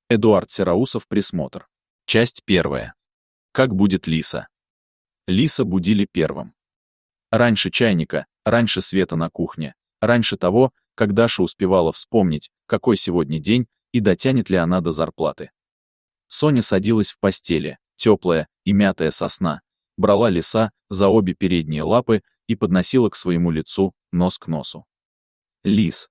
Эдуард Сероусов, присмотр. Часть 1. Как будет Лиса? Лиса будили первым. Раньше чайника, раньше света на кухне, раньше того, как Даша успевала вспомнить, какой сегодня день и дотянет ли она до зарплаты. Соня садилась в постели, теплая и мятая со сна, брала Лиса за обе передние лапы и подносила к своему лицу, нос к носу. Лис.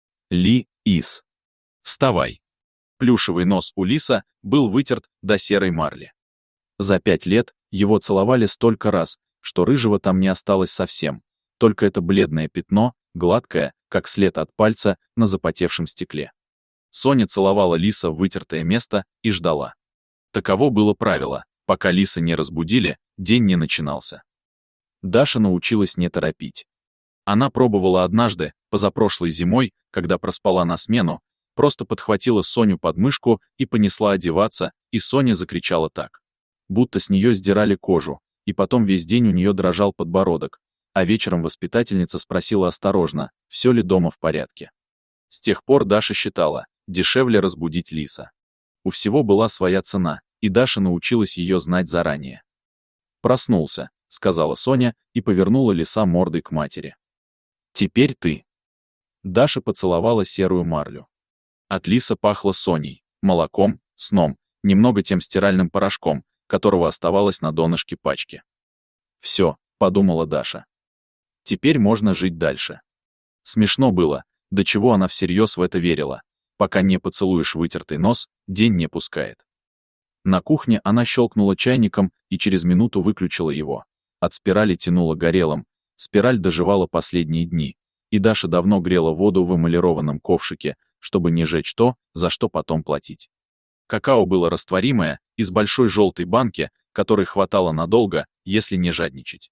Ли-ис. Вставай. Плюшевый нос у Лиса был вытерт до серой марли. За 5 лет его целовали столько раз, что рыжего там не осталось совсем, только это бледное пятно, гладкое, как след от пальца на запотевшем стекле. Соня целовала Лиса в вытертое место и ждала. Таково было правило: пока Лиса не разбудили, день не начинался. Даша научилась не торопить. Она пробовала однажды, позапрошлой зимой, когда проспала на смену, просто подхватила Соню под мышку и понесла одеваться, и Соня закричала так, будто с нее сдирали кожу, и потом весь день у нее дрожал подбородок, а вечером воспитательница спросила осторожно, все ли дома в порядке. С тех пор Даша считала, дешевле разбудить Лиса. У всего была своя цена, и Даша научилась ее знать заранее. «Проснулся», — сказала Соня и повернула Лиса мордой к матери. «Теперь ты». Даша поцеловала серую марлю. От Лиса пахло Соней, молоком, сном, немного тем стиральным порошком, которого оставалось на донышке пачки. «Все», — подумала Даша. «Теперь можно жить дальше». Смешно было, до чего она всерьез в это верила. Пока не поцелуешь вытертый нос, день не пускает. На кухне она щелкнула чайником и через минуту выключила его. От спирали тянуло горелым, спираль доживала последние дни, и Даша давно грела воду в эмалированном ковшике, чтобы не жечь то, за что потом платить. Какао было растворимое, из большой желтой банки, которой хватало надолго, если не жадничать.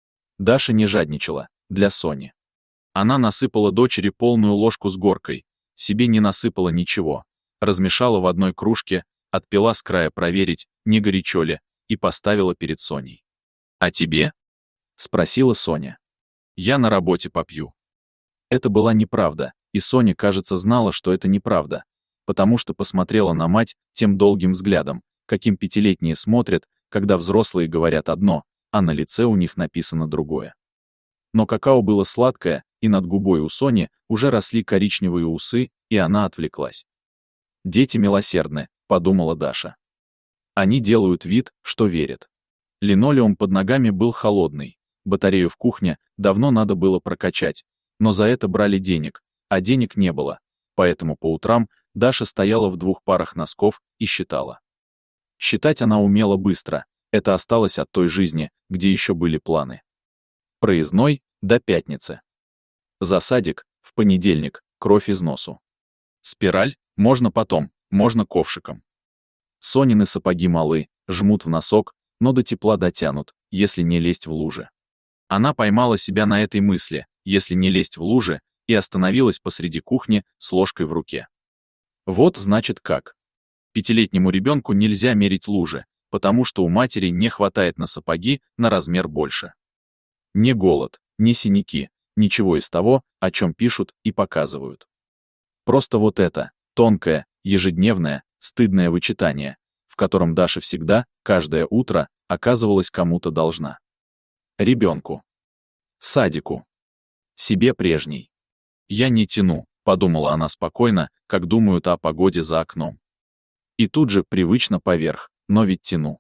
Даша не жадничала, для Сони. Она насыпала дочери полную ложку с горкой, себе не насыпала ничего, размешала в одной кружке, отпила с края проверить, не горячо ли, и поставила перед Соней. «А тебе?» — спросила Соня. «Я на работе попью». Это была неправда, и Соня, кажется, знала, что это неправда, потому что посмотрела на мать тем долгим взглядом, каким пятилетние смотрят, когда взрослые говорят одно, а на лице у них написано другое. Но какао было сладкое, и над губой у Сони уже росли коричневые усы, и она отвлеклась. «Дети милосердны», — подумала Даша. Они делают вид, что верят. Линолеум под ногами был холодный, батарею в кухне давно надо было прокачать, но за это брали денег, а денег не было, поэтому по утрам Даша стояла в 2 парах носков и считала. Считать она умела быстро, это осталось от той жизни, где еще были планы. Проездной до пятницы. За садик, в понедельник, кровь из носу. Спираль, можно потом, можно ковшиком. Сонины сапоги малы, жмут в носок, но до тепла дотянут, если не лезть в лужи. Она поймала себя на этой мысли, если не лезть в лужи, и остановилась посреди кухни с ложкой в руке. Вот значит как. 5-летнему ребенку нельзя мерить лужи, потому что у матери не хватает на сапоги на размер больше. Не голод, не синяки, ничего из того, о чем пишут и показывают. Просто вот это, тонкое, ежедневное, стыдное вычитание, в котором Даша всегда, каждое утро, оказывалась кому-то должна. Ребенку. Садику. Себе прежней. «Я не тяну», — подумала она спокойно, как думают о погоде за окном. И тут же привычно поверх, но ведь тяну.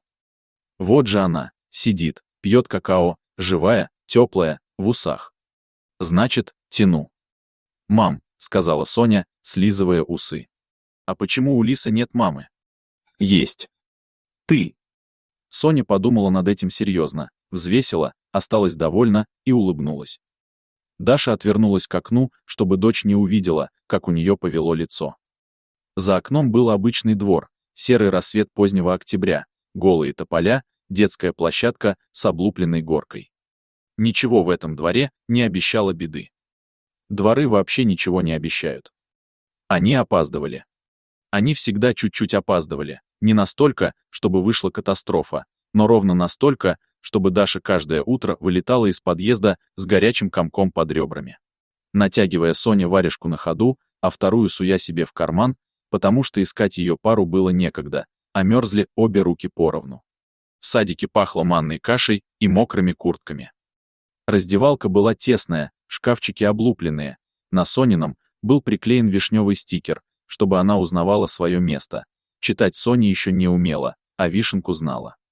Вот же она, сидит, пьет какао, живая, теплая, в усах. Значит, тяну. «Мам», — сказала Соня, слизывая усы. «А почему у Лисы нет мамы?» «Есть. Ты». Соня подумала над этим серьезно, взвесила, осталась довольна и улыбнулась. Даша отвернулась к окну, чтобы дочь не увидела, как у нее повело лицо. За окном был обычный двор, серый рассвет позднего октября, голые тополя, детская площадка с облупленной горкой. Ничего в этом дворе не обещало беды. Дворы вообще ничего не обещают. Они опаздывали. Они всегда чуть-чуть опаздывали, не настолько, чтобы вышла катастрофа, но ровно настолько, чтобы Даша каждое утро вылетала из подъезда с горячим комком под ребрами. Натягивая Соне варежку на ходу, а вторую суя себе в карман, потому что искать ее пару было некогда, а мерзли обе руки поровну. В садике пахло манной кашей и мокрыми куртками. Раздевалка была тесная, шкафчики облупленные. На Сонином был приклеен вишневый стикер, чтобы она узнавала свое место. Читать Соня еще не умела, а вишенку знала.